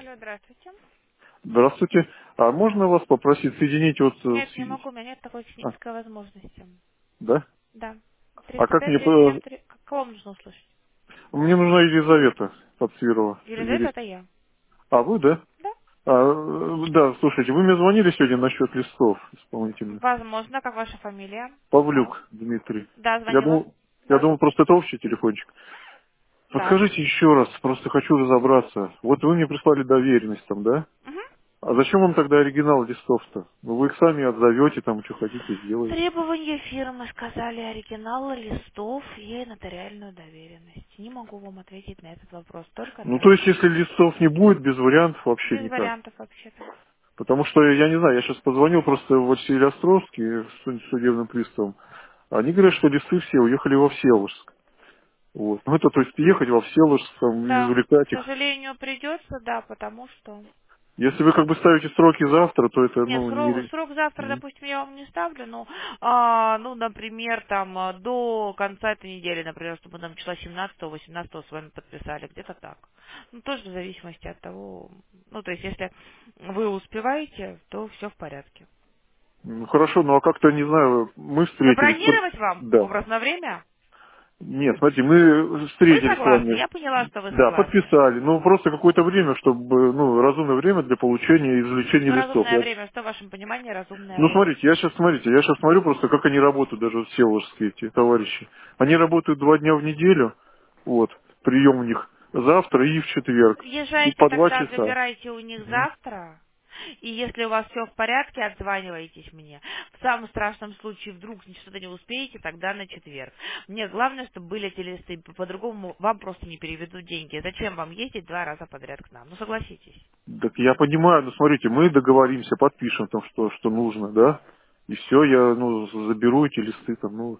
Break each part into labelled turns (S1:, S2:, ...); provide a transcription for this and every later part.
S1: Алло, здравствуйте.
S2: Здравствуйте. А можно вас попросить соединить вот
S1: Нет, не могу, у меня нет такой
S2: а,
S1: технической возможности.
S2: да?
S1: Да.
S2: А как мне
S1: 305-37-3. Кого вам нужно услышать?
S2: Мне нужна Елизавета Подсвирова.
S1: Елизавета, это я.
S2: А вы, да?
S1: Да.
S2: Да, слушайте, вы мне звонили сегодня насчет листов исполнительных.
S1: Возможно, как ваша фамилия?
S2: Павлюк Дмитрий.
S1: Да,
S2: Я
S1: звонила.
S2: думал, я
S1: Да.
S2: думал, просто это общий телефончик.
S1: Да.
S2: Подскажите еще раз, просто хочу разобраться. Вот вы мне прислали доверенность там, да?
S1: Угу.
S2: А зачем вам тогда оригинал листов-то? Ну, вы их сами отзовете, там, что хотите, сделаете.
S1: Требования фирмы сказали оригиналы листов и нотариальную доверенность. Не могу вам ответить на этот вопрос, только
S2: Ну, то
S1: так.
S2: есть, если листов не будет, без вариантов вообще
S1: Без
S2: никак.
S1: вариантов вообще-то.
S2: Потому что, я не знаю, я сейчас позвонил просто в Василий-Островский судебным приставом. Они говорят, что листы все уехали во Всеволожск. Вот. Ну, это, то есть, ехать во Всеволожск, там,
S1: Да, к
S2: извлекать их.
S1: сожалению, придется, да, потому что
S2: Если вы как бы ставите сроки завтра, то это,
S1: нет,
S2: ну, не...
S1: срок завтра,
S2: Мгм.
S1: допустим, я вам не ставлю, но, ну, например, там, до конца этой недели, например, чтобы нам числа 17-18 с вами подписали, где-то так. Ну, тоже в зависимости от того, ну, то есть, если вы успеваете, то все в порядке.
S2: Ну, хорошо, ну, а как-то, не знаю, мы встретились...
S1: Забронировать вам
S2: Да.
S1: образное время?
S2: Нет, смотрите, мы
S1: Вы
S2: встретились с
S1: согласны?
S2: вами,
S1: Я поняла, что вы
S2: да,
S1: согласны.
S2: подписали. Ну, просто какое-то время, чтобы, ну, разумное время для получения и извлечения
S1: Ну,
S2: листов.
S1: разумное время, что в вашем понимании разумное
S2: Ну,
S1: время?
S2: смотрите, я сейчас смотрю просто, как они работают, даже вот всеволожские эти товарищи. Они работают 2 дня в неделю, вот, прием у них завтра и в четверг, и
S1: Езжайте
S2: по 2
S1: тогда,
S2: часа.
S1: забирайте у них
S2: Мгм.
S1: завтра. И если у вас все в порядке, отзванивайтесь мне. В самом страшном случае, вдруг что-то не успеете, тогда на четверг. Мне главное, чтобы были эти листы. По-другому вам просто не переведут деньги. Зачем вам ездить 2 раза подряд к нам? Ну, согласитесь.
S2: Так я понимаю, ну, смотрите, мы договоримся, подпишем там, что нужно, да, и все, я, ну, заберу эти листы там, ну,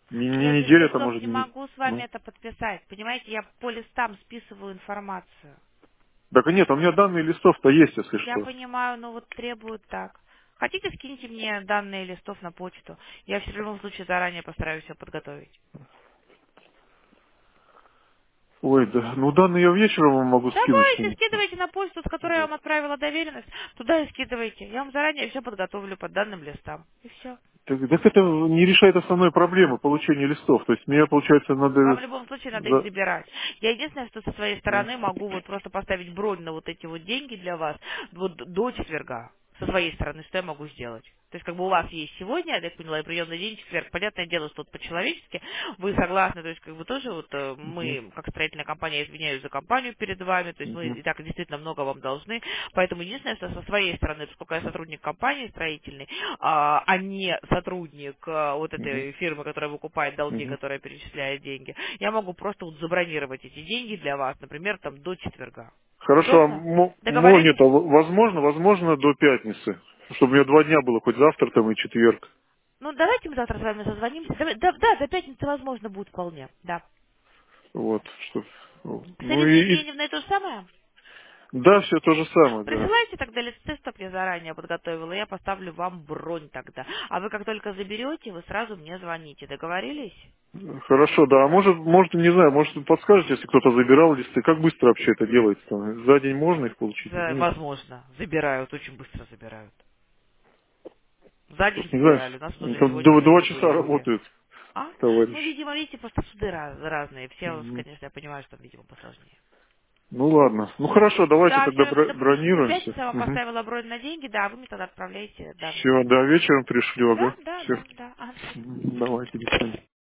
S1: Я
S2: не
S1: без
S2: неделя, там,
S1: листов
S2: может,
S1: не
S2: не...
S1: могу с вами
S2: Ну.
S1: это подписать. Понимаете, я по листам списываю информацию.
S2: Так нет, у меня данные листов-то есть, если
S1: Я
S2: что.
S1: понимаю, но вот требуют так. Хотите, скиньте мне данные листов на почту. Я в любом случае заранее постараюсь все подготовить.
S2: Ой, да, ну, данные я вечером вам могу скинуть.
S1: Давайте, скидывайте на почту, с которой я
S2: Вот.
S1: вам отправила доверенность. Туда и скидывайте. Я вам заранее все подготовлю под данным листам. И все.
S2: Так это не решает основной проблемы получения листов. То есть мне, получается,
S1: Вам в
S2: надо...
S1: любом случае надо их
S2: за-
S1: забирать. Я единственное, что со своей
S2: Ну,
S1: стороны могу вот просто поставить бронь на вот эти вот деньги для вас вот до четверга. Со своей стороны, что я могу сделать? То есть, как бы у вас есть сегодня, я так поняла, и приемный день четверг. Понятное дело, что вот по-человечески вы согласны, то есть, как бы тоже вот
S2: мгм,
S1: мы, как строительная компания, я извиняюсь за компанию перед вами, то есть мы
S2: мгм,
S1: и так действительно много вам должны. Поэтому единственное, что со своей стороны, поскольку я сотрудник компании строительной, а не сотрудник вот
S2: мгм,
S1: этой фирмы, которая выкупает долги,
S2: мгм.
S1: которая перечисляет деньги, я могу просто вот забронировать эти деньги для вас, например, там до четверга.
S2: Хорошо, а
S1: Удобно?
S2: нет,
S1: Договорились?
S2: возможно, до пятницы. Чтобы у меня 2 дня было, хоть завтра там и четверг.
S1: Ну, давайте мы завтра с вами созвонимся. Да, до пятницы возможно будет вполне, да.
S2: Вот, что...
S1: С
S2: Ну
S1: Ириной
S2: и...
S1: Евгеньевной то же самое?
S2: Да, все то же самое, да.
S1: Присылайте тогда листы, чтоб я заранее подготовила, я поставлю вам бронь тогда. А вы как только заберете, вы сразу мне звоните. Договорились?
S2: Хорошо, да. А может, не знаю, может, подскажете, если кто-то забирал листы, как быстро вообще это делается? Там? За день можно их получить? Ну,
S1: Возможно. Забирают, очень быстро забирают. За день
S2: просто не знаю,
S1: забирали. У нас
S2: они
S1: тоже
S2: там
S1: сегодня на
S2: 2 часа
S1: дежуре были.
S2: работают,
S1: А? Ну,
S2: товарищ.
S1: видимо, видите, просто суды разные. Все,
S2: Мгм.
S1: конечно, я понимаю, что там, видимо, посложнее.
S2: Ну ладно. Ну хорошо, давайте
S1: Да,
S2: тогда
S1: все, тогда в
S2: бронируемся.
S1: пятницу я вам поставила бронь на деньги, да, а вы мне тогда отправляете данные
S2: Все,
S1: листы.
S2: да, вечером пришлю,
S1: Да,
S2: ага.
S1: да,
S2: Все.
S1: да, да. Ага.
S2: Давайте, до свидания.